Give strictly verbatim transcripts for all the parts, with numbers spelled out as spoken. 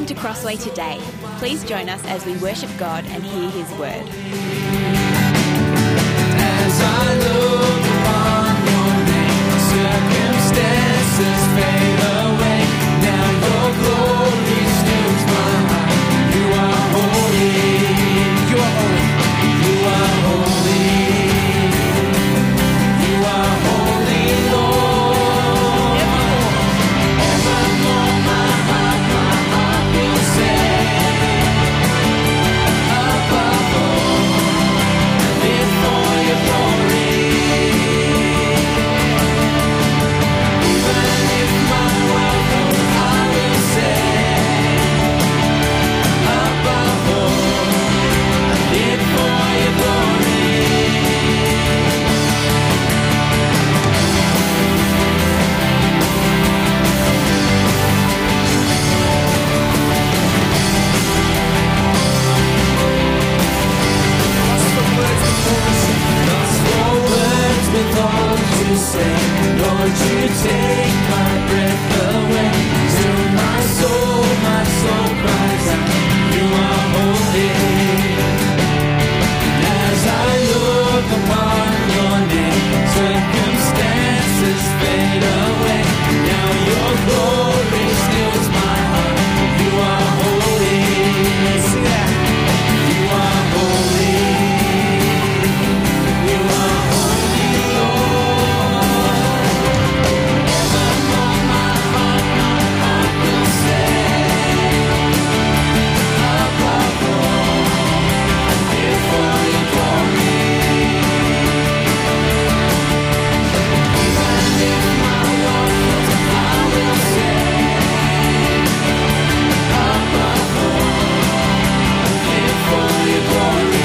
to Crossway today. Please join us as we worship God and hear His word. As I look upon your name, circumstances fade away. Now your glory fills my heart. You are holy. You are holy. You are holy. You are holy, Lord. Evermore, my heart, my heart will sing. Above all, I live for your glory. Even if my world goes, I will sing. Above all, I live for your glory. Lost for words with all to say. Lord, you take my breath away. Still my soul, my soul cries out, you are holy. And as I look upon your name, circumstances fade away. Now your glory stills my heart. You are holy. Sing that. You are holy. You are holy, Lord. Evermore, my heart, my heart will sing. Above all, I live for your glory. Even if my world falls, I will sing. Above all, I live for your glory.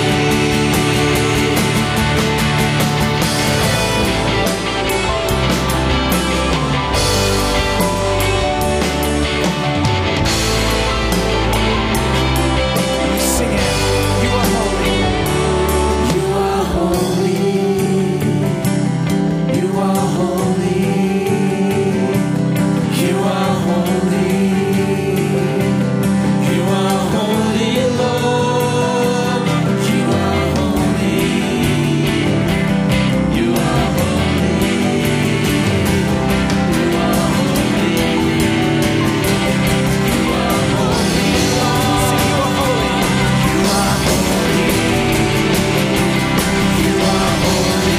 Sing it. You are holy. You are holy. You are holy. You are holy. You are holy, Lord. You are holy. You are holy. You are holy. You are holy, Lord. Sing, you are holy. You are holy. You are holy.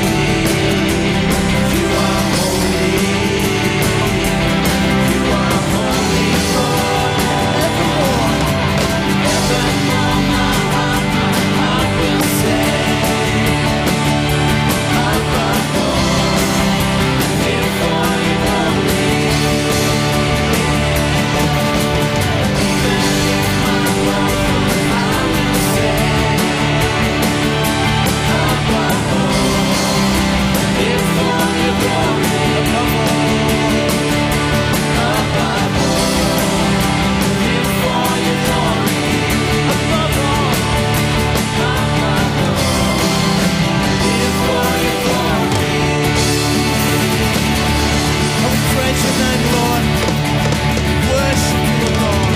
You are holy. You are holy, Lord. Evermore, evermore, my heart, my heart will sing. Above all, I live for your glory. Even if my world falls, I will sing. Above all, I live for your glory. Above all, above all, I live for your glory. Above all, above all, I live for your glory. Oh, we praise your name, Lord. Worship you, Lord.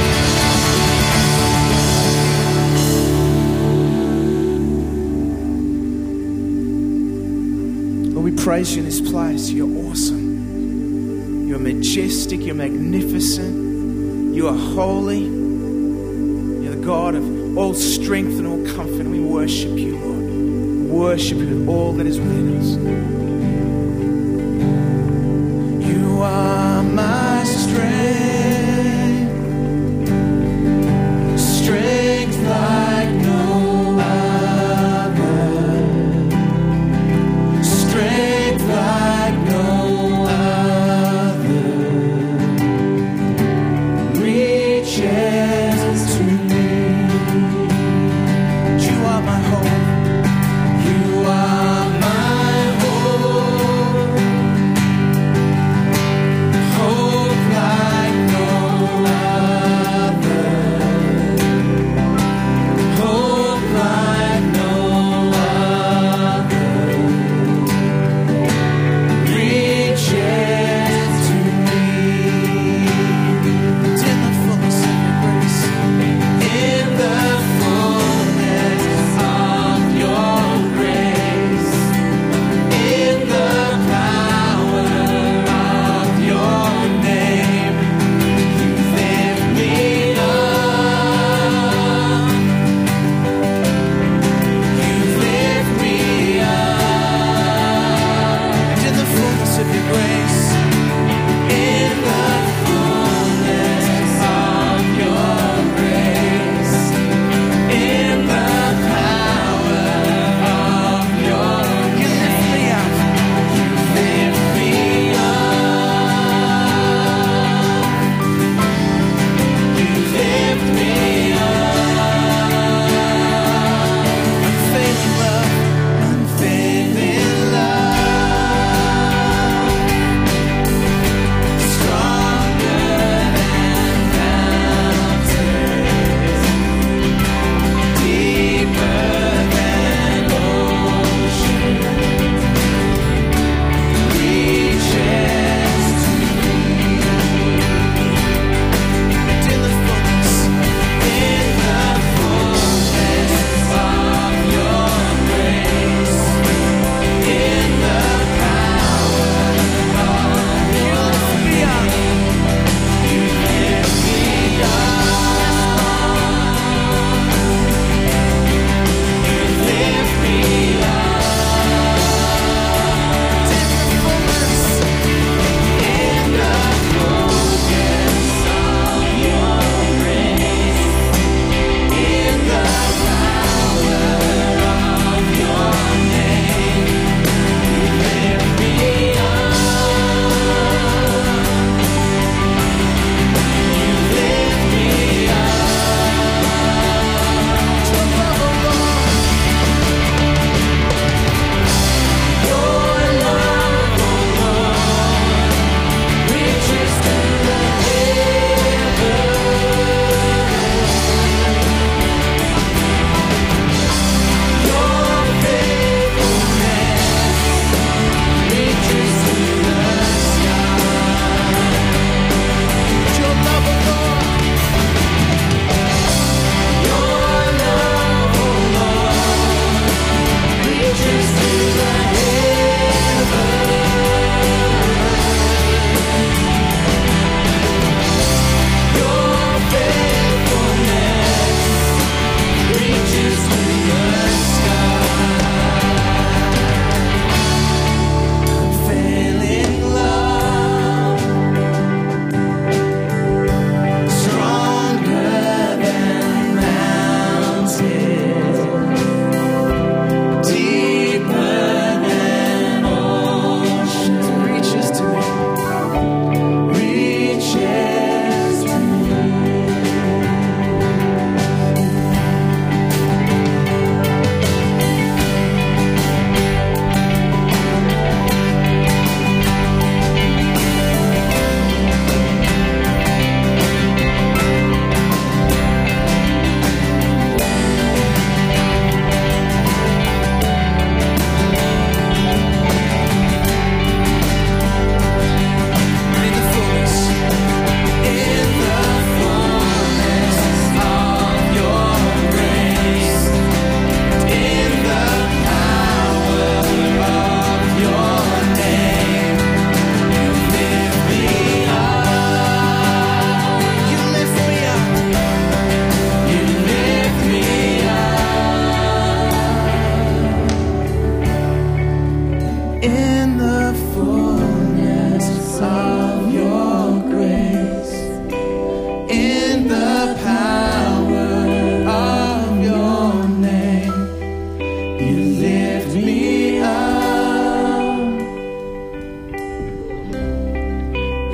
Lord, we praise you in this place. You're awesome. You're majestic. You're magnificent. You are holy. You're the God of all strength and all comfort. And we worship you, Lord. Worship you with all that is within us. You are my strength. Strength like no other. Strength like no other reaches to me. You are my hope. You are my hope.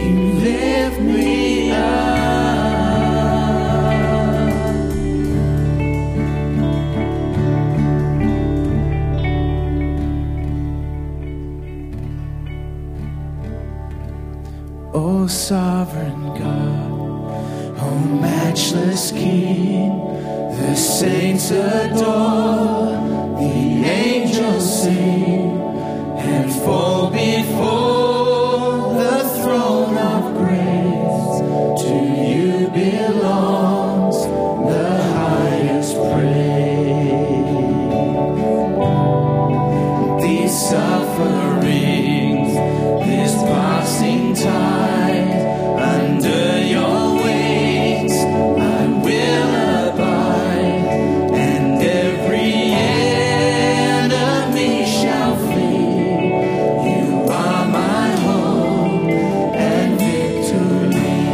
You lift me up. Oh, sovereign God, oh, matchless King, the saints adore, the angels sing and fall before the throne of grace. To you belongs the highest praise. These sufferings, this passing time, under your wings I will abide, and every enemy shall flee. You are my hope and victory.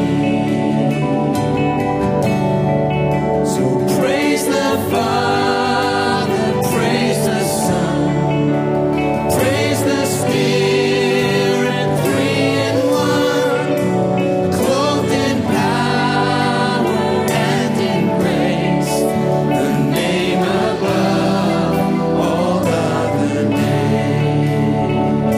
So praise the Father, praise the Son, praise the Spirit, three in one, clothed in power and in grace, the name above all other names.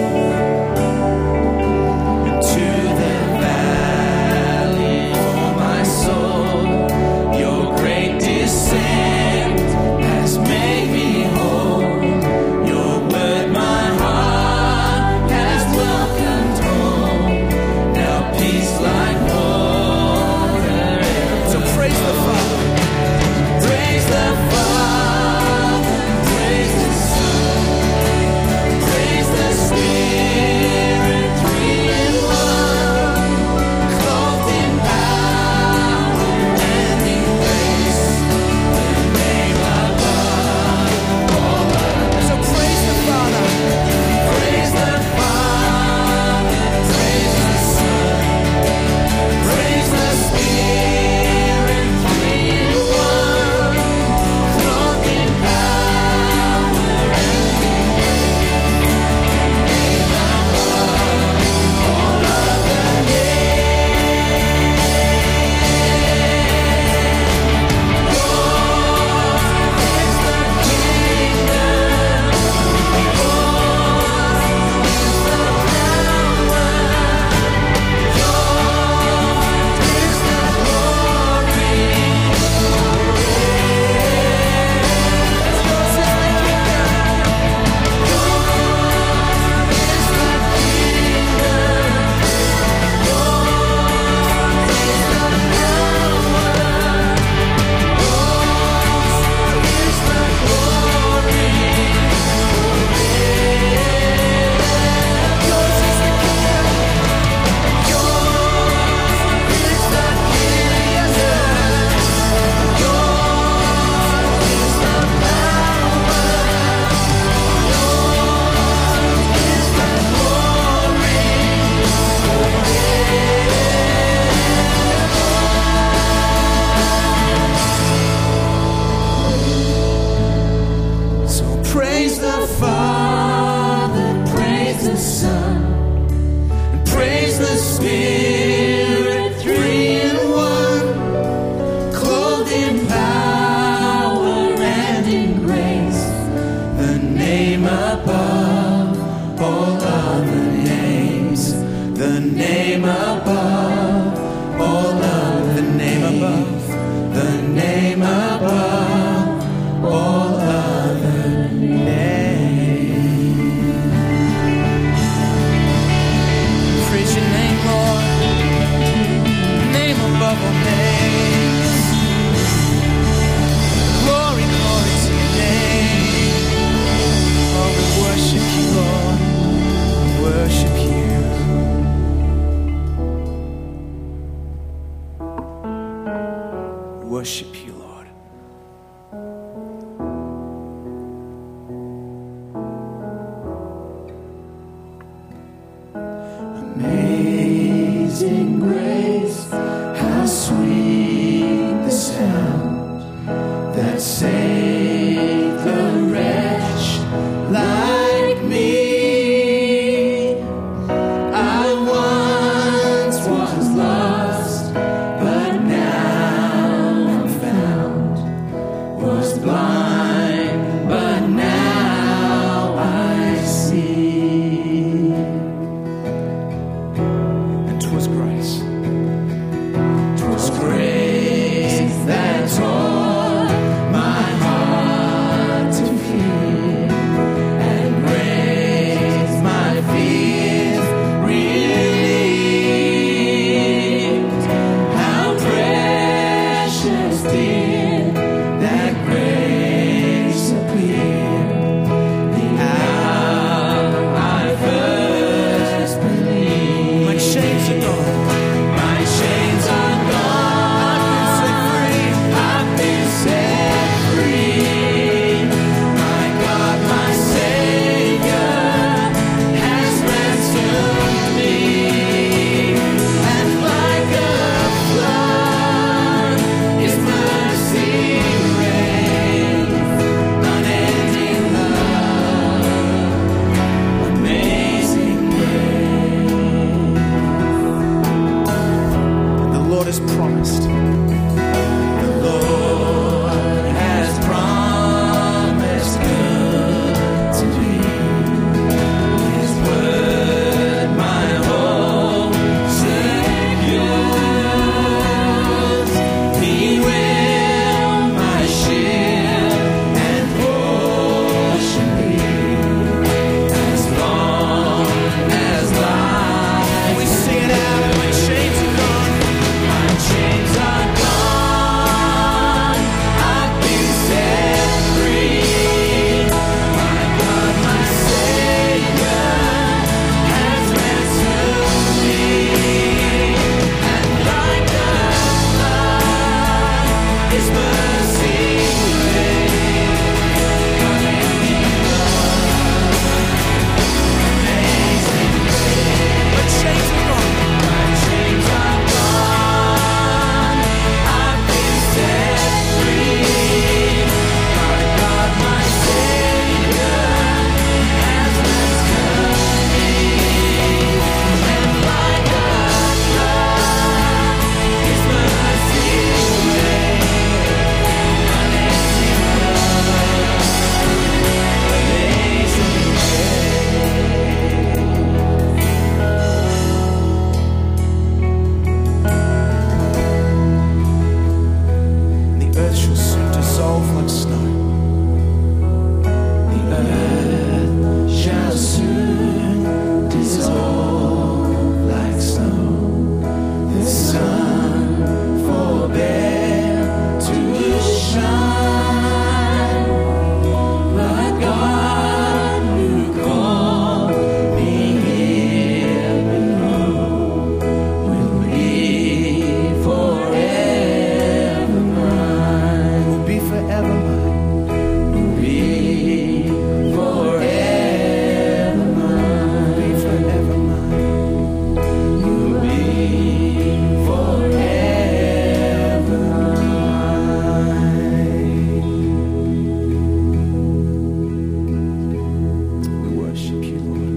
Into the valley for my soul, your great descent has made me whole. Your word my heart has welcomed home. Now peace like water. So praise the Father. Praise the Father. Praise the Son. Praise the Spirit. Three in one. Clothed in power and in grace. The name above all others. So praise the Father. Praise the Father. Praise the Son. Praise the Spirit. Three in one. Clothed in power and in So praise the Father, praise the Son, and praise the Spirit, three in one, clothed in power and in grace, the name above all other names, the name above all other, the name above, the name above all other names. Praise your name, Lord, name above all names. Glory, glory to your name. Oh, we worship you, Lord. We worship you. We worship you, Lord. Amazing grace, how sweet the sound that saved a wretch like me. I once promised. The Lord has promised good to me. His word my hope secures. He will my shield and portion be, as long as life. We sing it out and my chains are gone. My chains are gone. I've been set free. My God, my Savior has ransomed me. And like a flood, His mercy reigns. Unending love, amazing grace. My chains are gone. My chains are gone. I've been set free. My God, my Savior has ransomed me. And like a flood, His mercy reigns. Unending love, amazing The earth shall soon dissolve like snow. The earth shall soon dissolve like snow. The sun forbear to shine. But God who called me here below will be forever mine. Will be forever mine. Will be forever mine. Will be forever mine. Will be forever mine. We worship you, Lord.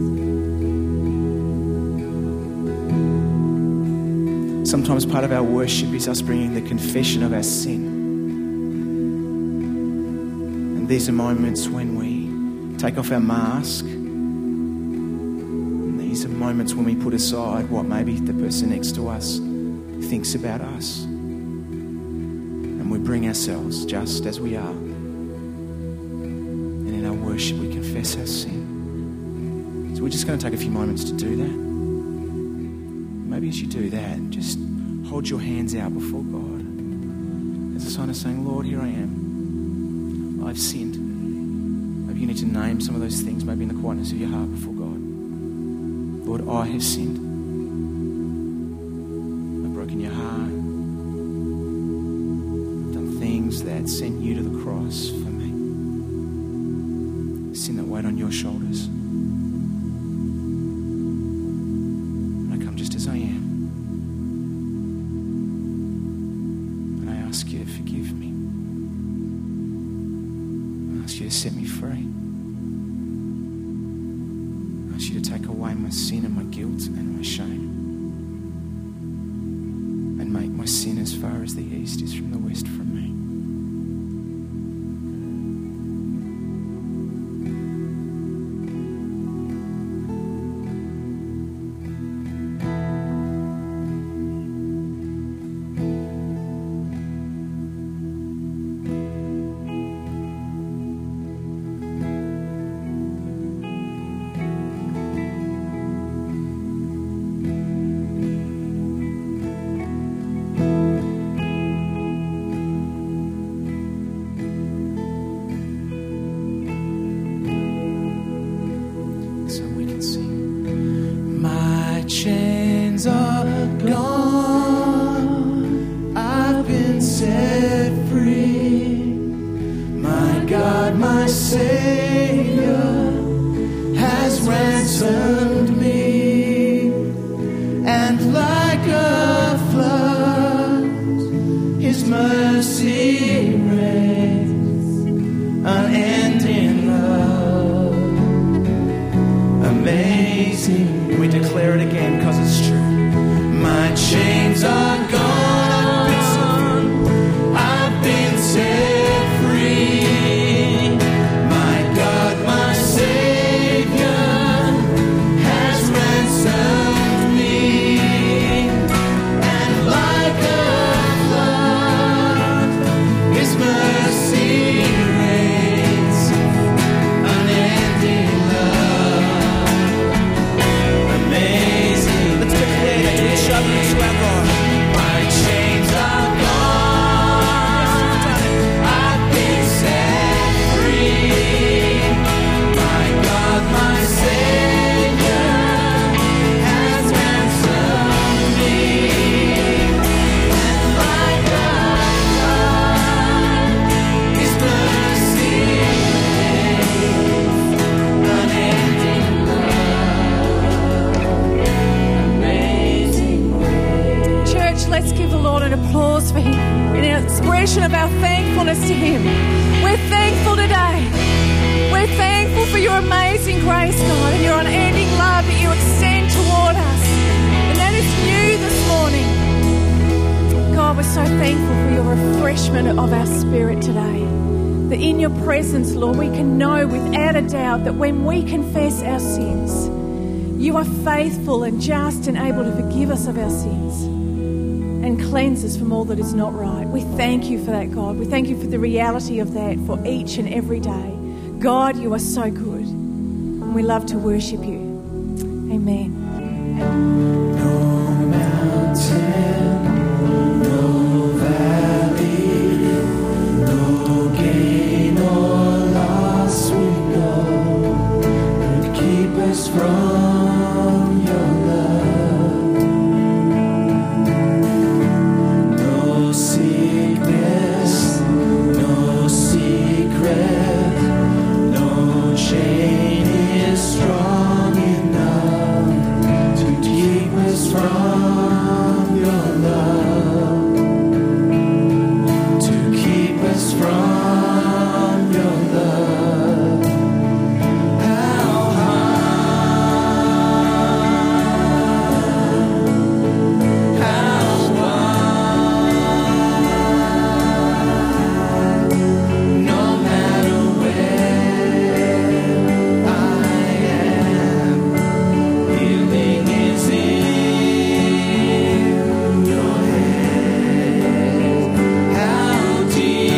Sometimes part of our worship is us bringing the confession of our sin. And these are moments when we take off our mask. And these are moments when we put aside what maybe the person next to us thinks about us. And we bring ourselves just as we are. And in our worship we confess our sin. So we're just going to take a few moments to do that. Maybe as you do that, just hold your hands out before God as a sign of saying, Lord, here I am. I've sinned. Maybe you need to name some of those things, maybe in the quietness of your heart before God. Lord, I have sinned. I've broken your heart. I've done things that sent you to the cross for me. Sin that weighed on your shoulders. And I come just as I am. And I ask you to forgive me. I ask you to set me free. I ask you to take away my sin and my guilt and my shame. And make my sin as far as the east is from the west from me. So we can sing. My chains are gone. I've been set free. My God, my Savior has ransomed me. And like a flood, His mercy reigns. Unending love, amazing. We declare it again because it's true. My chains are gone. let's give the Lord an applause for him in an expression of our thankfulness to him. We're thankful today. We're thankful for your amazing grace, God, and your unending love that you extend toward us. And that is new this morning. God, we're so thankful for your refreshment of our spirit today. That in your presence, Lord, we can know without a doubt that when we confess our sins, you are faithful and just and able to forgive us of our sins and cleanse us from all that is not right. We thank you for that, God. We thank you for the reality of that for each and every day. God, you are so good, and we love to worship you. Amen. No mountain, no valley, no gain or loss we know could keep us from your love. No sickness, no secret, no chain is strong enough to keep us from your love, to keep us from your love. How high, how wide, no matter where I am, healing is in your hands. How deep,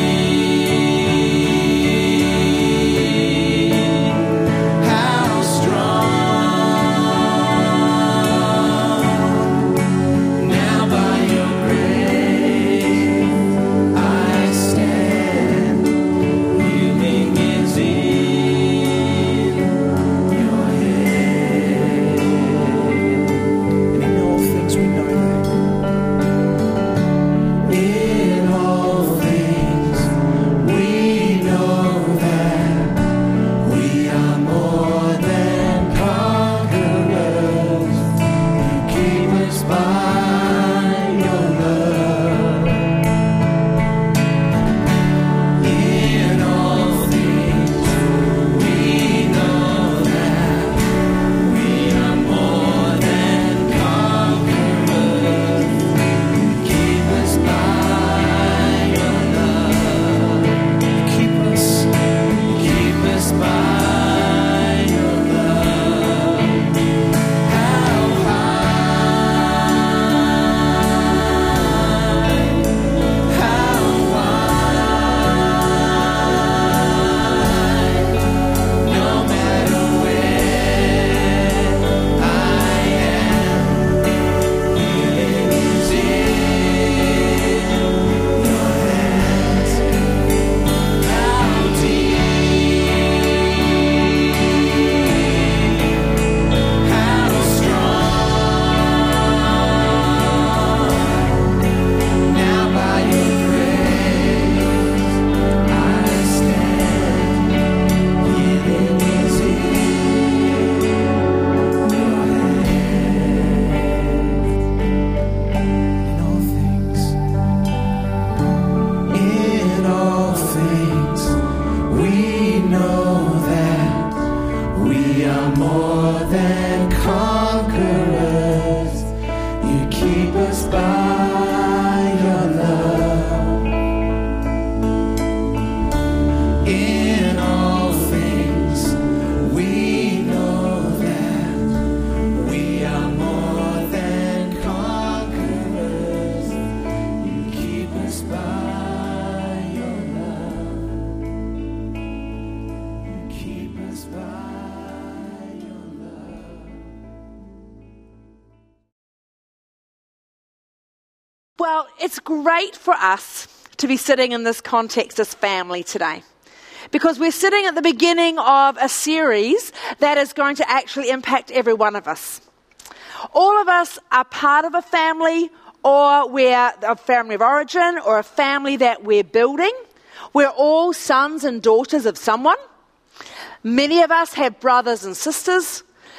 how strong, now by your grace I stand, healing is in your hands. And in all things we know that. In all things we know that we are more than conquerors. You keep us by your love. In all things we know that we are more than conquerors. You keep us by your love. You keep us, you keep us by your love. How high, how wide, no matter where I am, healing is in your hands. How deep, how strong, now by your grace I stand, healing is in your hands. In all things, in all things, we know that we are more than conquerors. You keep us by your love. In all things, we know that we are more than conquerors. You keep us by your love. You keep us by your love. Well, it's great for us to be sitting in this context as family today, because we're sitting at the beginning of a series that is going to actually impact every one of us. All of us are part of a family, or we're a family of origin, or a family that we're building. We're all sons and daughters of someone. Many of us have brothers and sisters.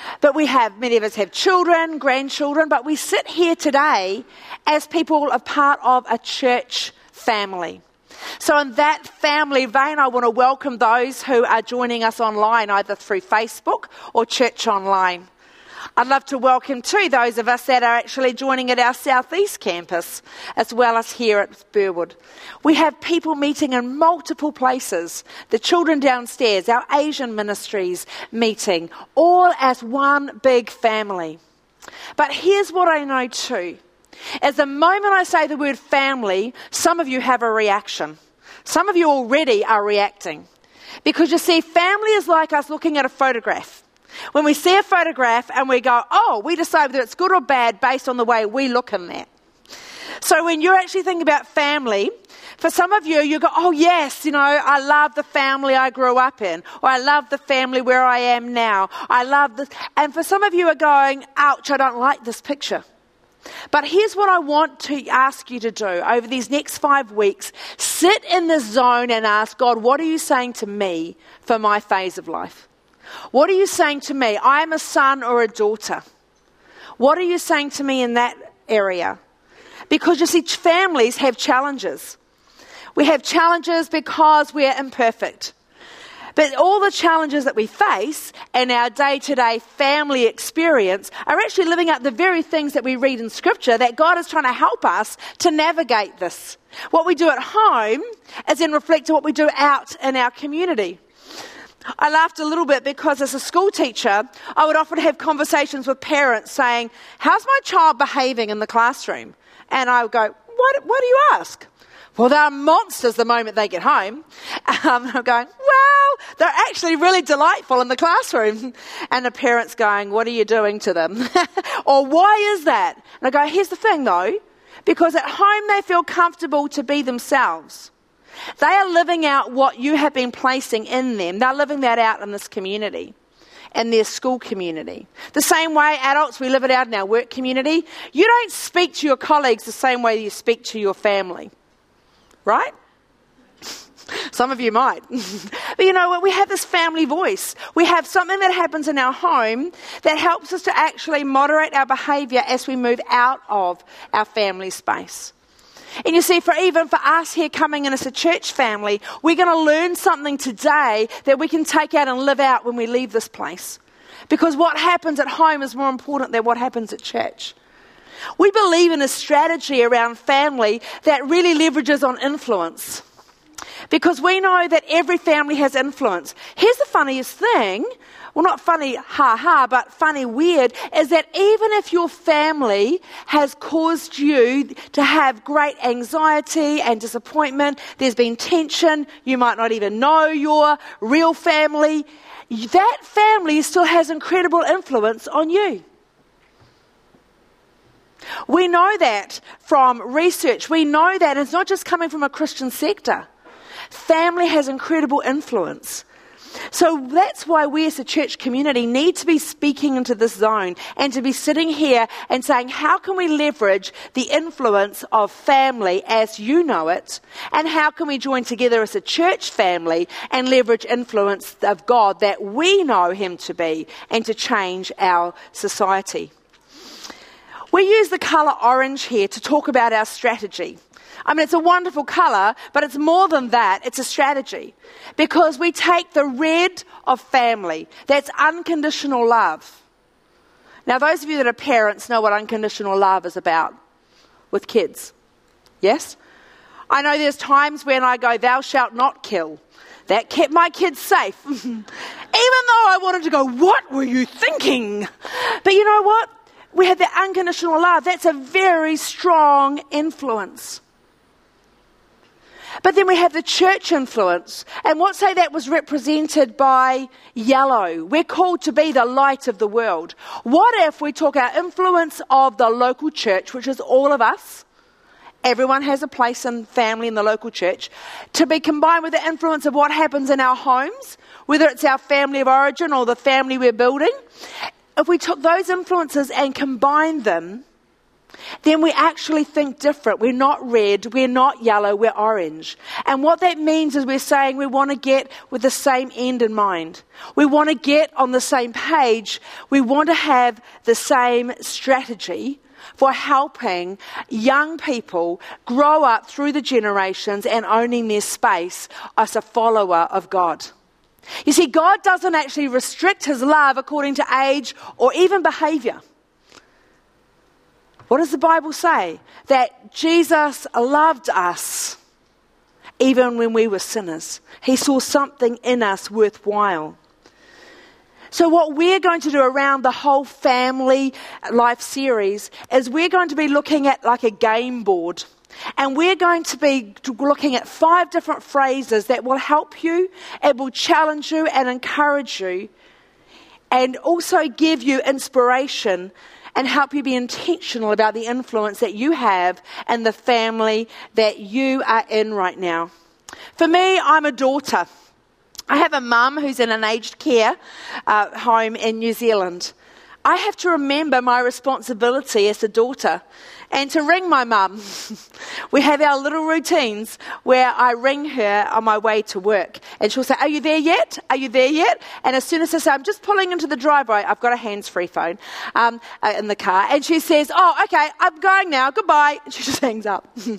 But we have, many of us have children, grandchildren, but we sit here today as people a part of a church family. So in that family vein, I want to welcome those who are joining us online, either through Facebook or Church Online. I'd love to welcome too those of us that are actually joining at our Southeast campus, as well as here at Burwood. We have people meeting in multiple places. The children downstairs, our Asian ministries meeting, all as one big family. But here's what I know too. As the moment I say the word family, some of you have a reaction. Some of you already are reacting. Because you see, family is like us looking at a photograph. When we see a photograph and we go, oh, we decide whether it's good or bad based on the way we look in that. So when you're actually thinking about family, for some of you, you go, oh yes, you know, I love the family I grew up in, or I love the family where I am now. I love this. And for some of you are going, ouch, I don't like this picture. But here's what I want to ask you to do over these next five weeks. Sit in this zone and ask God, what are you saying to me for my phase of life? What are you saying to me? I'm a son or a daughter. What are you saying to me in that area? Because you see, families have challenges. We have challenges because we are imperfect. But all the challenges that we face in our day-to-day family experience are actually living up the very things that we read in Scripture that God is trying to help us to navigate this. What we do at home is then reflect to what we do out in our community. I laughed a little bit because as a school teacher, I would often have conversations with parents saying, how's my child behaving in the classroom? And I would go, what, what do you ask? Well, they're monsters the moment they get home. Um, I'm going, well, they're actually really delightful in the classroom. And the parent's going, what are you doing to them? Or why is that? And I go, here's the thing though, because at home they feel comfortable to be themselves. They are living out what you have been placing in them. They're living that out in this community, in their school community. The same way adults, we live it out in our work community. You don't speak to your colleagues the same way you speak to your family, right? Some of you might. But you know what? We have this family voice. We have something that happens in our home that helps us to actually moderate our behaviour as we move out of our family space. And you see, for even for us here coming in as a church family, we're going to learn something today that we can take out and live out when we leave this place. Because what happens at home is more important than what happens at church. We believe in a strategy around family that really leverages on influence. Because we know that every family has influence. Here's the funniest thing. Well, not funny, ha ha, but funny, weird, is that even if your family has caused you to have great anxiety and disappointment, there's been tension, you might not even know your real family, that family still has incredible influence on you. We know that from research. We know that it's not just coming from a Christian sector. Family has incredible influence. So that's why we as a church community need to be speaking into this zone and to be sitting here and saying, how can we leverage the influence of family as you know it? And how can we join together as a church family and leverage influence of God that we know him to be and to change our society? We use the colour orange here to talk about our strategy. I mean, it's a wonderful colour, but it's more than that. It's a strategy. Because we take the red of family. That's unconditional love. Now, those of you that are parents know what unconditional love is about with kids. Yes? I know there's times when I go, thou shalt not kill. That kept my kids safe. Even though I wanted to go, what were you thinking? But you know what? We have that unconditional love. That's a very strong influence. But then we have the church influence. And what say that was represented by yellow? We're called to be the light of the world. What if we took our influence of the local church, which is all of us, everyone has a place and family in the local church, to be combined with the influence of what happens in our homes, whether it's our family of origin or the family we're building. If we took those influences and combined them, then we actually think different. We're not red, we're not yellow, we're orange. And what that means is we're saying we want to get with the same end in mind. We want to get on the same page. We want to have the same strategy for helping young people grow up through the generations and owning their space as a follower of God. You see, God doesn't actually restrict his love according to age or even behavior. What does the Bible say? That Jesus loved us even when we were sinners. He saw something in us worthwhile. So what we're going to do around the whole family life series is we're going to be looking at like a game board. And we're going to be looking at five different phrases that will help you, it will challenge you and encourage you, and also give you inspiration and help you be intentional about the influence that you have and the family that you are in right now. For me, I'm a daughter. I have a mum who's in an aged care uh, home in New Zealand. I have to remember my responsibility as a daughter and to ring my mum. We have our little routines where I ring her on my way to work. And she'll say, are you there yet? Are you there yet? And as soon as I say, I'm just pulling into the driveway, I've got a hands-free phone um, uh, in the car. And she says, oh, okay, I'm going now. Goodbye. And she just hangs up. She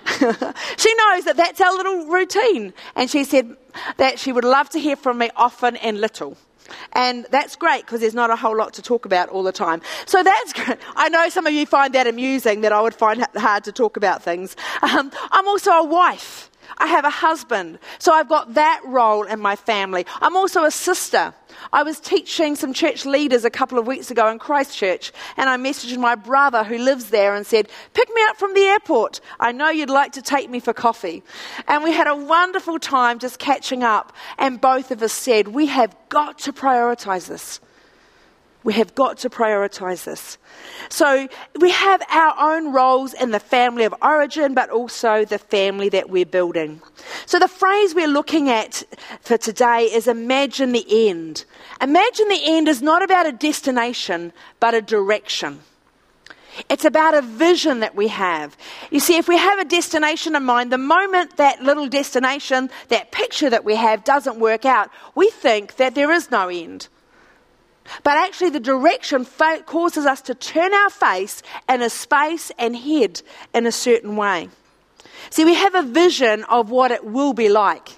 knows that that's our little routine. And she said that she would love to hear from me often and little. And that's great because there's not a whole lot to talk about all the time. So that's great. I know some of you find that amusing, that I would find it hard to talk about things. Um, I'm also a wife. I have a husband. So I've got that role in my family. I'm also a sister. I was teaching some church leaders a couple of weeks ago in Christchurch, and I messaged my brother who lives there and said, pick me up from the airport. I know you'd like to take me for coffee. And we had a wonderful time just catching up, and both of us said, we have got to prioritize this. We have got to prioritize this. So we have our own roles in the family of origin, but also the family that we're building. So the phrase we're looking at for today is imagine the end. Imagine the end is not about a destination, but a direction. It's about a vision that we have. You see, if we have a destination in mind, the moment that little destination, that picture that we have doesn't work out, we think that there is no end. But actually the direction fa- causes us to turn our face in a space and head in a certain way. See, we have a vision of what it will be like.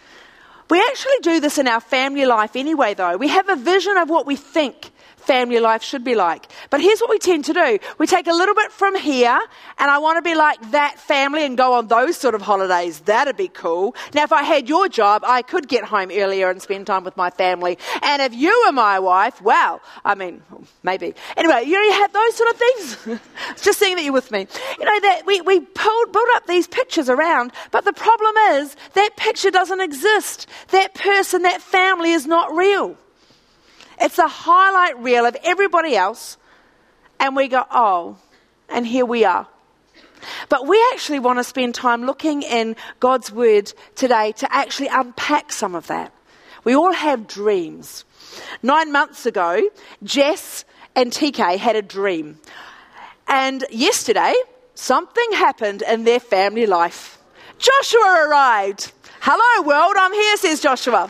We actually do this in our family life anyway, though. We have a vision of what we think family life should be like. But here's what we tend to do. We take a little bit from here, and I want to be like that family and go on those sort of holidays. That'd be cool. Now, if I had your job, I could get home earlier and spend time with my family. And if you were my wife, well, I mean, maybe. Anyway, you know, you have those sort of things. Just seeing that you're with me. You know, that we, we pulled, build up these pictures around, but the problem is that picture doesn't exist. That person, that family is not real. It's a highlight reel of everybody else, and we go, oh, and here we are. But we actually want to spend time looking in God's Word today to actually unpack some of that. We all have dreams. Nine months ago, Jess and T K had a dream. And yesterday, something happened in their family life. Joshua arrived. Hello, world, I'm here, says Joshua.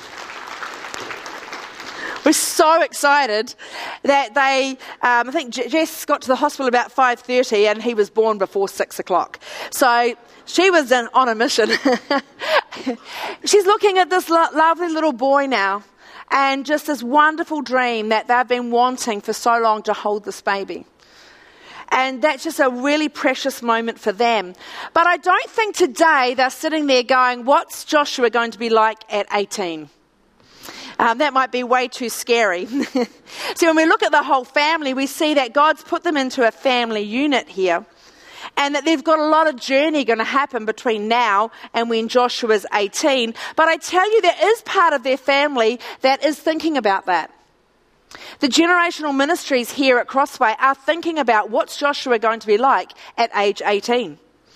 We're so excited that they, um, I think Jess got to the hospital about five thirty and he was born before six o'clock. So she was in, on a mission. She's looking at this lo- lovely little boy now and just this wonderful dream that they've been wanting for so long to hold this baby. And that's just a really precious moment for them. But I don't think today they're sitting there going, what's Joshua going to be like at eighteen? Um, that might be way too scary. So when we look at the whole family, we see that God's put them into a family unit here, and that they've got a lot of journey going to happen between now and when Joshua's eighteen. But I tell you, there is part of their family that is thinking about that. The generational ministries here at Crossway are thinking about what's Joshua going to be like at age eighteen.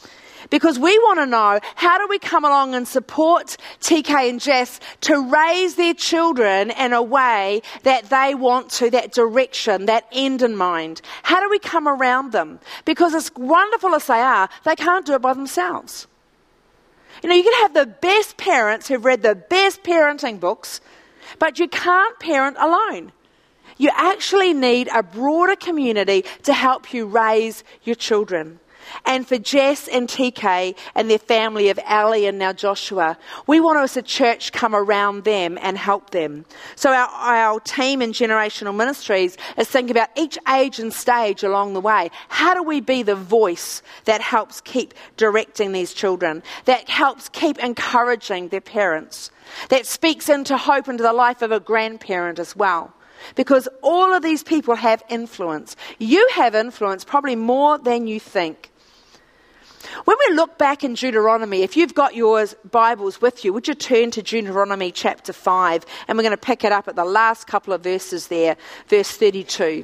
Because we want to know, how do we come along and support T K and Jess to raise their children in a way that they want to, that direction, that end in mind? How do we come around them? Because as wonderful as they are, they can't do it by themselves. You know, you can have the best parents who've read the best parenting books, but you can't parent alone. You actually need a broader community to help you raise your children. And for Jess and T K and their family of Ali and now Joshua, we want to, as a church, come around them and help them. So our, our team in Generational Ministries is thinking about each age and stage along the way. How do we be the voice that helps keep directing these children, that helps keep encouraging their parents, that speaks into hope into the life of a grandparent as well? Because all of these people have influence. You have influence probably more than you think. When we look back in Deuteronomy, if you've got your Bibles with you, would you turn to Deuteronomy chapter five, and we're going to pick it up at the last couple of verses there, verse thirty-two.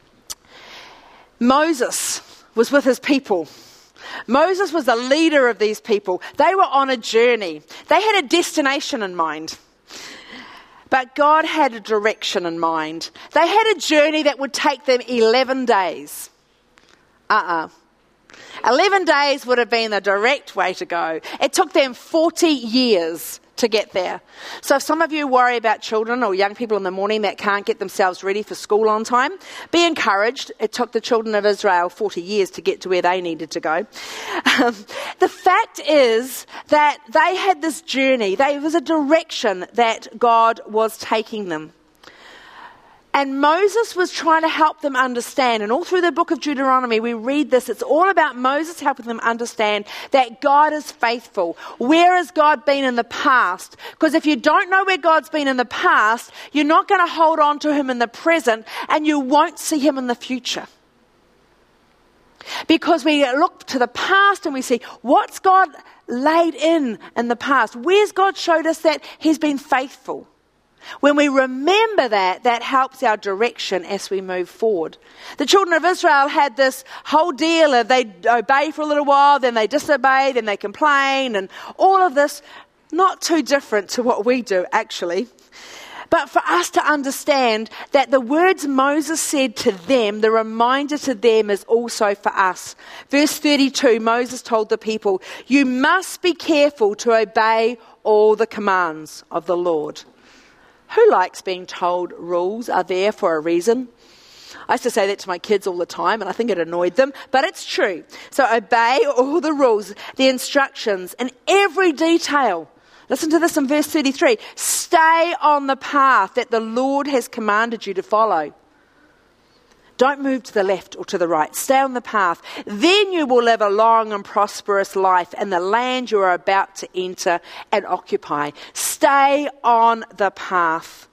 Moses was with his people. Moses was the leader of these people. They were on a journey. They had a destination in mind. But God had a direction in mind. They had a journey that would take them eleven days. Uh-uh. eleven days would have been the direct way to go. It took them forty years to get there. So if some of you worry about children or young people in the morning that can't get themselves ready for school on time, be encouraged. It took the children of Israel forty years to get to where they needed to go. Um, the fact is that they had this journey. There was a direction that God was taking them. And Moses was trying to help them understand. And all through the book of Deuteronomy, we read this. It's all about Moses helping them understand that God is faithful. Where has God been in the past? Because if you don't know where God's been in the past, you're not going to hold on to him in the present, and you won't see him in the future. Because we look to the past and we see, what's God laid in in the past? Where's God showed us that he's been faithful? When we remember that, that helps our direction as we move forward. The children of Israel had this whole deal of they obey for a little while, then they disobey, then they complain, and all of this, not too different to what we do actually. But for us to understand that the words Moses said to them, the reminder to them is also for us. Verse thirty-two, Moses told the people, "You must be careful to obey all the commands of the Lord." Who likes being told rules are there for a reason? I used to say that to my kids all the time, and I think it annoyed them, but it's true. So obey all the rules, the instructions, in every detail. Listen to this in verse thirty-three. Stay on the path that the Lord has commanded you to follow. Don't move to the left or to the right. Stay on the path. Then you will live a long and prosperous life in the land you are about to enter and occupy. Stay on the path.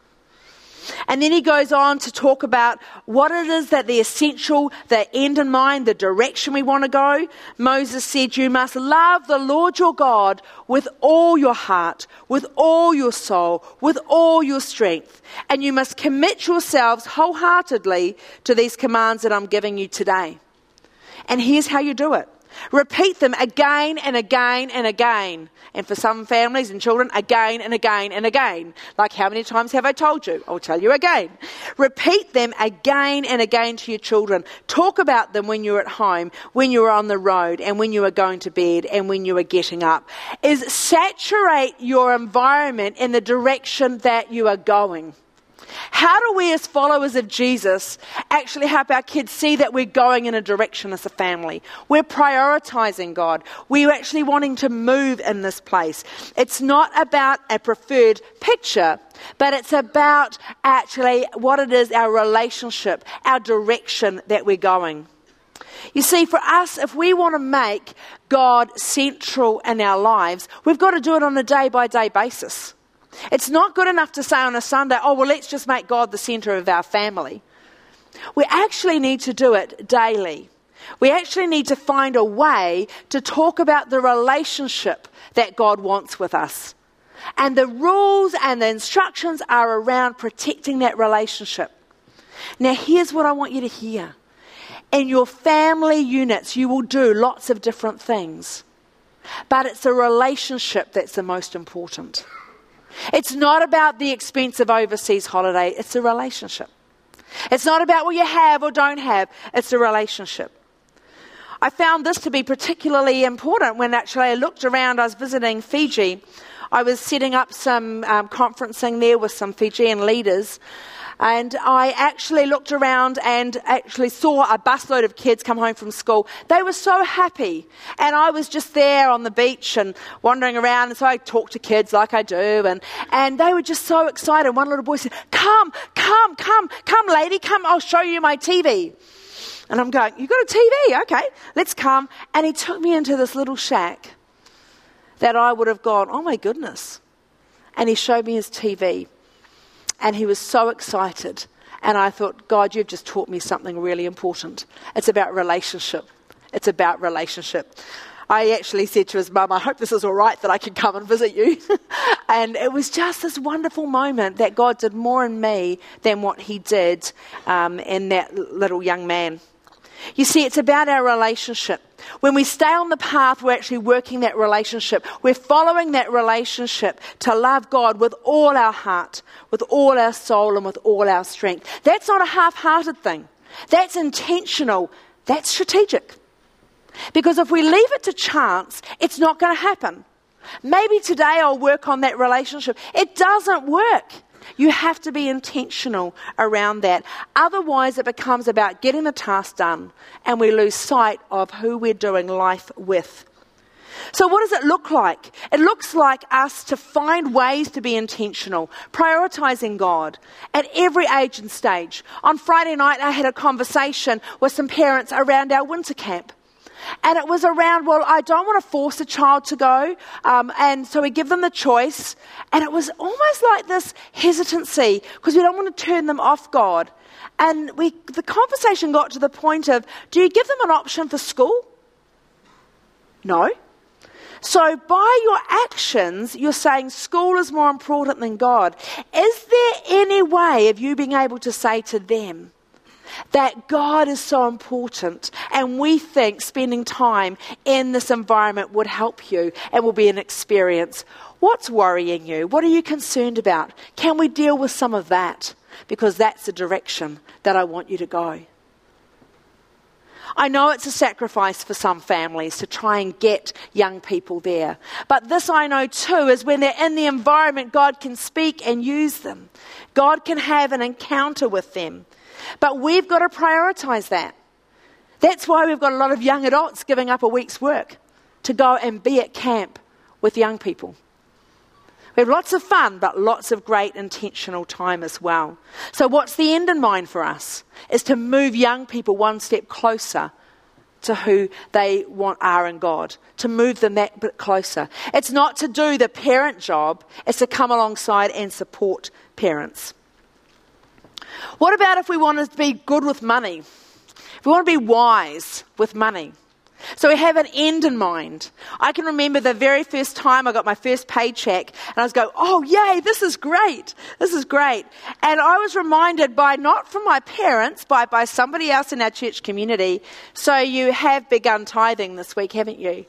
And then he goes on to talk about what it is that the essential, the end in mind, the direction we want to go. Moses said, you must love the Lord your God with all your heart, with all your soul, with all your strength. And you must commit yourselves wholeheartedly to these commands that I'm giving you today. And here's how you do it. Repeat them again and again and again. And for some families and children, again and again and again. Like, how many times have I told you? I'll tell you again. Repeat them again and again to your children. Talk about them when you're at home, when you're on the road, and when you are going to bed, and when you are getting up. Is saturate your environment in the direction that you are going. How do we as followers of Jesus actually help our kids see that we're going in a direction as a family? We're prioritizing God. We're actually wanting to move in this place. It's not about a preferred picture, but it's about actually what it is, our relationship, our direction that we're going. You see, for us, if we want to make God central in our lives, we've got to do it on a day-by-day basis. It's not good enough to say on a Sunday, oh, well, let's just make God the centre of our family. We actually need to do it daily. We actually need to find a way to talk about the relationship that God wants with us. And the rules and the instructions are around protecting that relationship. Now, here's what I want you to hear. In your family units, you will do lots of different things. but it's a relationship that's the most important. It's not about the expensive overseas holiday, it's a relationship. It's not about what you have or don't have, it's a relationship. I found this to be particularly important when actually I looked around. I was visiting Fiji. I was setting up some um, conferencing there with some Fijian leaders, and I actually looked around and actually saw a busload of kids come home from school. They were so happy, and I was just there on the beach and wandering around, and so I talked to kids like I do, and, and they were just so excited. One little boy said, come, come, come, come lady, come, I'll show you my T V. And I'm going, you got a T V? Okay, let's come. And he took me into this little shack that I would have gone, oh my goodness. And he showed me his T V. And he was so excited. And I thought, God, you've just taught me something really important. It's about relationship. It's about relationship. I actually said to his mum, I hope this is all right that I can come and visit you. And it was just this wonderful moment that God did more in me than what he did um, in that little young man. You see, it's about our relationship. When we stay on the path, we're actually working that relationship. We're following that relationship to love God with all our heart, with all our soul, and with all our strength. That's not a half-hearted thing. That's intentional. That's strategic. Because if we leave it to chance, it's not going to happen. Maybe today I'll work on that relationship. It doesn't work. You have to be intentional around that. Otherwise, it becomes about getting the task done, and we lose sight of who we're doing life with. So what does it look like? It looks like us to find ways to be intentional, prioritizing God at every age and stage. On Friday night, I had a conversation with some parents around our winter camp. And it was around, well, I don't want to force a child to go. Um, and so we give them the choice. And it was almost like this hesitancy because we don't want to turn them off God. And we, the conversation got to the point of, do you give them an option for school? No. So by your actions, you're saying school is more important than God. Is there any way of you being able to say to them, that God is so important, and we think spending time in this environment would help you and will be an experience? What's worrying you? What are you concerned about? Can we deal with some of that? Because that's the direction that I want you to go. I know it's a sacrifice for some families to try and get young people there. But this I know too is when they're in the environment, God can speak and use them. God can have an encounter with them. But we've got to prioritise that. That's why we've got a lot of young adults giving up a week's work to go and be at camp with young people. We have lots of fun, but lots of great intentional time as well. So what's the end in mind for us? Is to move young people one step closer to who they want are in God, to move them that bit closer. It's not to do the parent job, it's to come alongside and support parents. What about if we want to be good with money? If we want to be wise with money. So we have an end in mind. I can remember the very first time I got my first paycheck and I was going, oh yay, this is great. This is great. And I was reminded by, not from my parents, but by somebody else in our church community, so you have begun tithing this week, haven't you?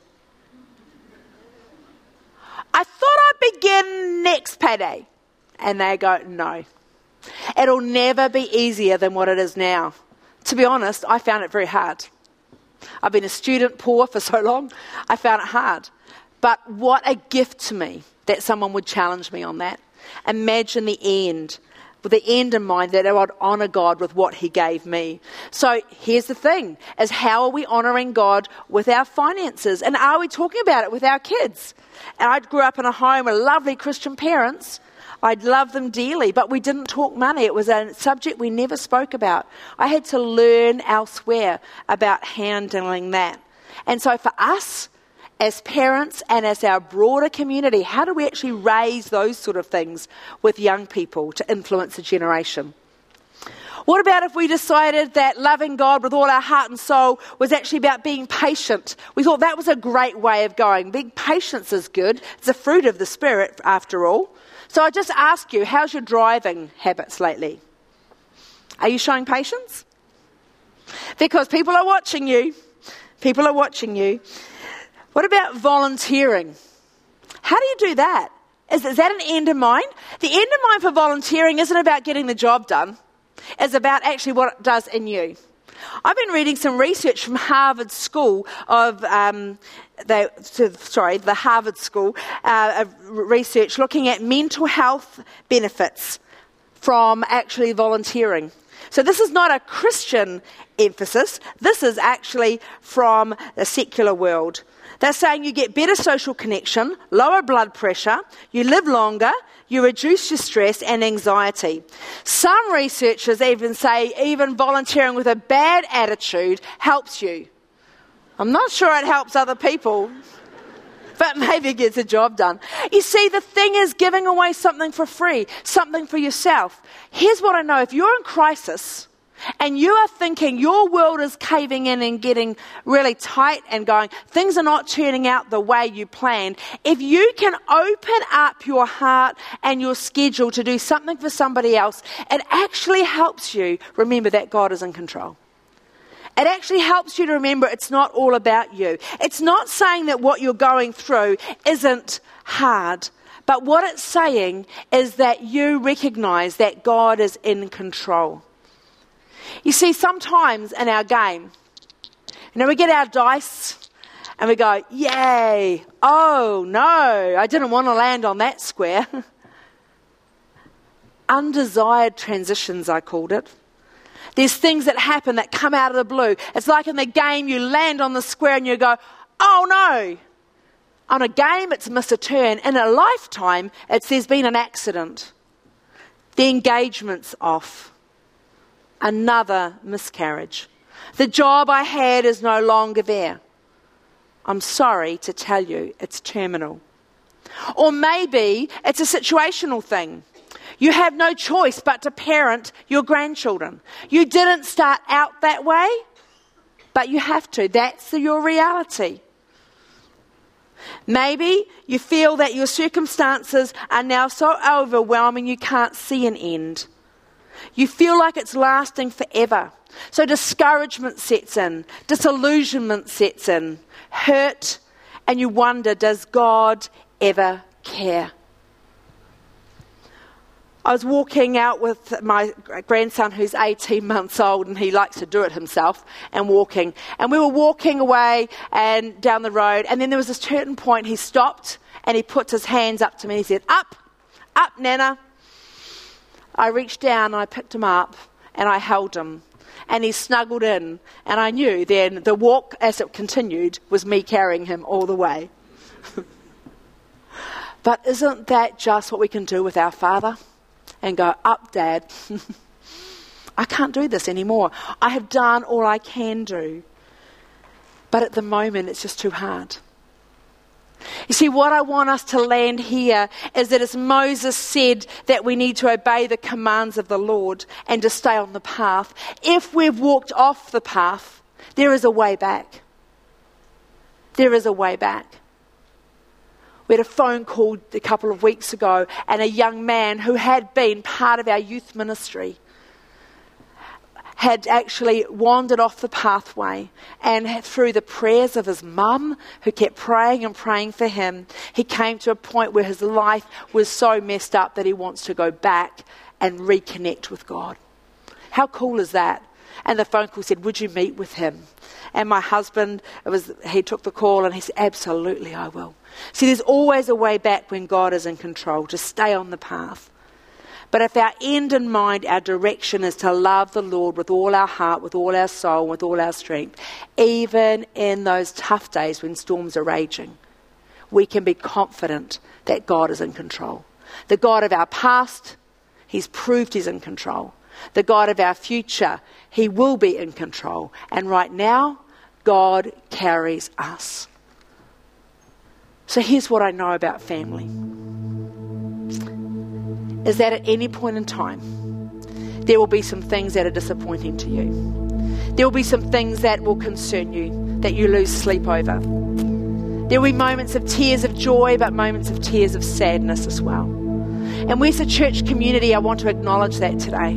I thought I'd begin next payday. And they go, no. It'll never be easier than what it is now. To be honest, I found it very hard. I've been a student poor for so long, I found it hard. But what a gift to me that someone would challenge me on that. Imagine the end, with the end in mind, that I would honour God with what he gave me. So here's the thing, is how are we honouring God with our finances? And are we talking about it with our kids? And I grew up in a home with lovely Christian parents. I love them dearly, but we didn't talk money. It was a subject we never spoke about. I had to learn elsewhere about handling that. And so for us, as parents and as our broader community, how do we actually raise those sort of things with young people to influence a generation? What about if we decided that loving God with all our heart and soul was actually about being patient? We thought that was a great way of going. Being patience is good. It's a fruit of the Spirit, after all. So I just ask you, how's your driving habits lately? Are you showing patience? Because people are watching you. People are watching you. What about volunteering? How do you do that? Is, is that an end in mind? The end in mind for volunteering isn't about getting the job done. It's about actually what it does in you. I've been reading some research from Harvard School of, um, the, sorry, the Harvard School uh, of research looking at mental health benefits from actually volunteering. So this is not a Christian emphasis. This is actually from the secular world. They're saying you get better social connection, lower blood pressure, you live longer, you reduce your stress and anxiety. Some researchers even say even volunteering with a bad attitude helps you. I'm not sure it helps other people, but maybe it gets the job done. You see, the thing is giving away something for free, something for yourself. Here's what I know. If you're in crisis, and you are thinking your world is caving in and getting really tight and going, things are not turning out the way you planned. If you can open up your heart and your schedule to do something for somebody else, it actually helps you remember that God is in control. It actually helps you to remember it's not all about you. It's not saying that what you're going through isn't hard. But what it's saying is that you recognize that God is in control. You see, sometimes in our game, you know, we get our dice and we go, yay, oh no, I didn't want to land on that square. Undesired transitions, I called it. There's things that happen that come out of the blue. It's like in the game, you land on the square and you go, oh no. On a game, it's missed a turn. In a lifetime, it's there's been an accident. The engagement's off. Another miscarriage. The job I had is no longer there. I'm sorry to tell you, it's terminal. Or maybe it's a situational thing. You have no choice but to parent your grandchildren. You didn't start out that way, but you have to. That's your reality. Maybe you feel that your circumstances are now so overwhelming you can't see an end. You feel like it's lasting forever. So discouragement sets in, disillusionment sets in, hurt, and you wonder, does God ever care? I was walking out with my grandson who's eighteen months old, and he likes to do it himself, and walking. And we were walking away and down the road, and then there was this certain point he stopped and he put his hands up to me. He said, up, up, Nana. I reached down and I picked him up and I held him. And he snuggled in, and I knew then the walk as it continued was me carrying him all the way. But isn't that just what we can do with our Father? And go, up, Dad. I can't do this anymore. I have done all I can do. But at the moment, it's just too hard. You see, what I want us to land here is that as Moses said that we need to obey the commands of the Lord and to stay on the path, if we've walked off the path, there is a way back. There is a way back. We had a phone call a couple of weeks ago, and a young man who had been part of our youth ministry had actually wandered off the pathway, and through the prayers of his mum, who kept praying and praying for him, he came to a point where his life was so messed up that he wants to go back and reconnect with God. How cool is that? And the phone call said, would you meet with him? And my husband, it was he took the call and he said, absolutely, I will. See, there's always a way back when God is in control, to stay on the path. But if our end in mind, our direction is to love the Lord with all our heart, with all our soul, with all our strength, even in those tough days when storms are raging, we can be confident that God is in control. The God of our past, He's proved He's in control. The God of our future, He will be in control. And right now, God carries us. So here's what I know about family. Is that at any point in time, there will be some things that are disappointing to you. There will be some things that will concern you, that you lose sleep over. There will be moments of tears of joy, but moments of tears of sadness as well. And we as a church community, I want to acknowledge that today.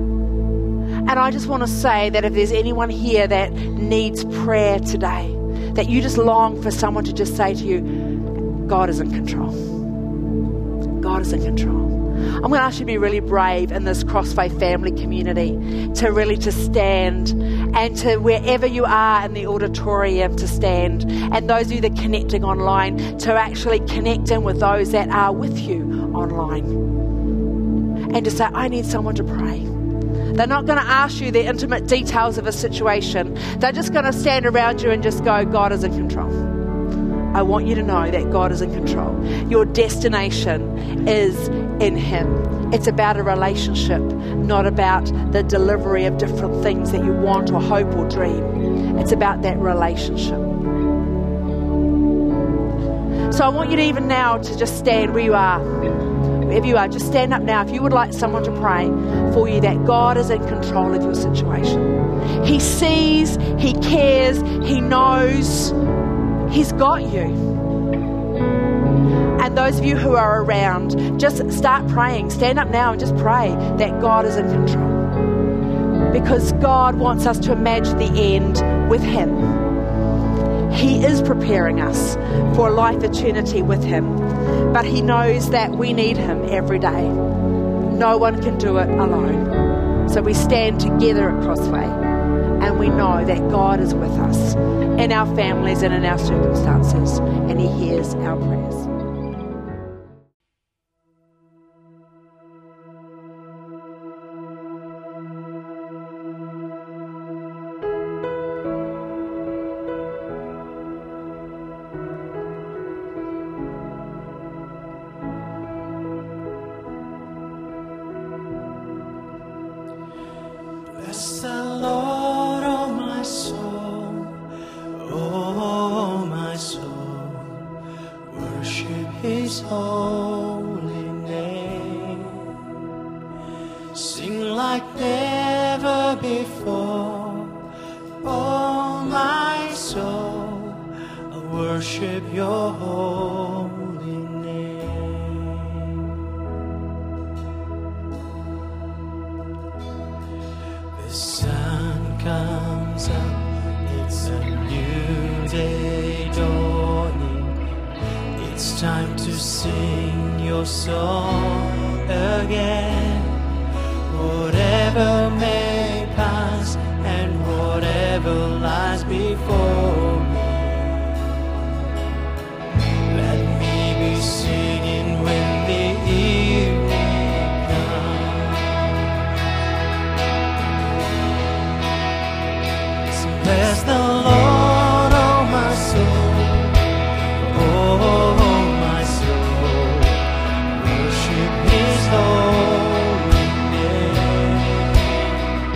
And I just want to say that if there's anyone here that needs prayer today, that you just long for someone to just say to you, God is in control. God is in control. I'm going to ask you to be really brave in this Crossfaith family community, to really to stand, and to wherever you are in the auditorium to stand, and those of you that are connecting online to actually connect in with those that are with you online, and to say, I need someone to pray. They're not going to ask you the intimate details of a situation. They're just going to stand around you and just go, God is in control. I want you to know that God is in control. Your destination is in Him. It's about a relationship, not about the delivery of different things that you want or hope or dream. It's about that relationship. So I want you to even now to just stand where you are. Wherever you are, just stand up now. If you would like someone to pray for you, that God is in control of your situation. He sees, He cares, He knows. He's got you. And those of you who are around, just start praying. Stand up now and just pray that God is in control. Because God wants us to imagine the end with Him. He is preparing us for life eternity with Him. But He knows that we need Him every day. No one can do it alone. So we stand together at Crossfaith. And we know that God is with us in our families and in our circumstances, and He hears our prayers. Bless the Lord, oh my soul, oh my soul, worship His holy name. Sing like never before, oh my soul, I worship Your holy name. The sun comes up, it's a new day dawning. It's time to sing Your song again. Whatever may pass and whatever lies before me, let me be singing when the evening comes. So bless the Lord, oh my soul, oh my soul, worship His holy name.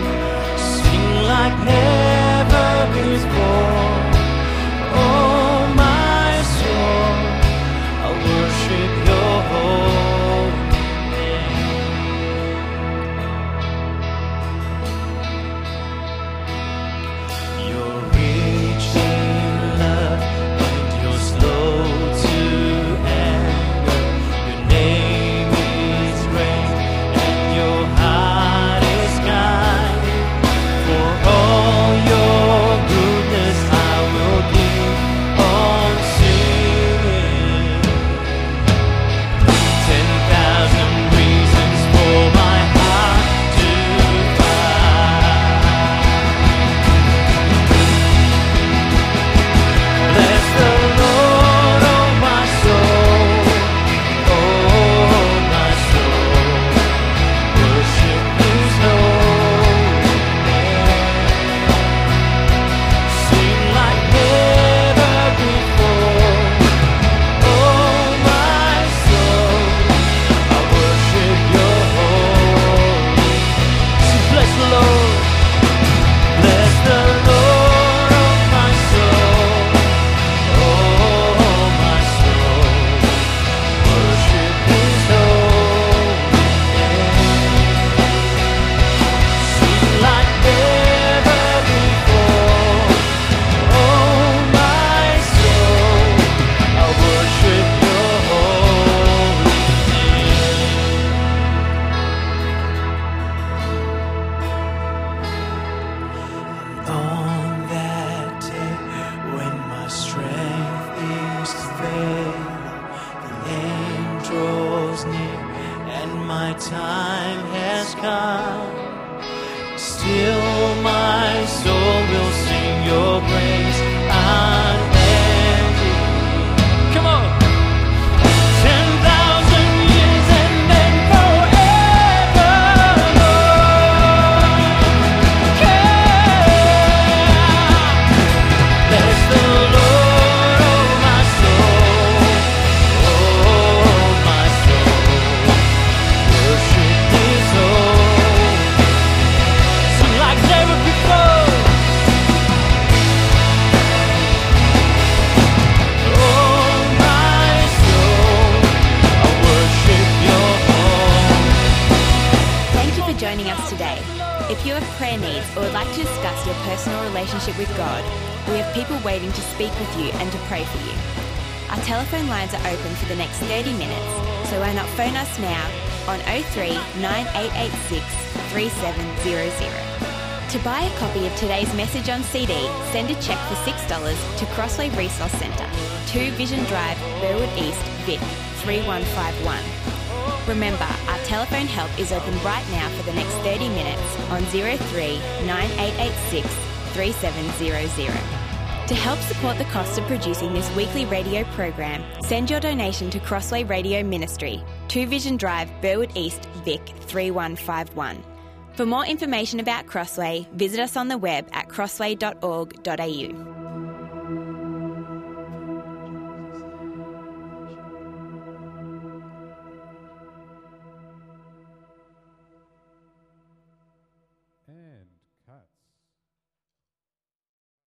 relationship with God, we have people waiting to speak with you and to pray for you. Our telephone lines are open for the next thirty minutes, so why not phone us now on oh three nine eight eight six three seven zero zero. To buy a copy of today's message on C D, send a cheque for six dollars to Crossway Resource Centre, two Vision Drive, Burwood East, Vic, three one five one. Remember, our telephone help is open right now for the next thirty minutes on oh three nine eight eight six three seven zero zero. To help support the cost of producing this weekly radio program, send your donation to Crossway Radio Ministry, two Vision Drive, Burwood East, Vic, three one five one. For more information about Crossway, visit us on the web at crossway dot org dot a u.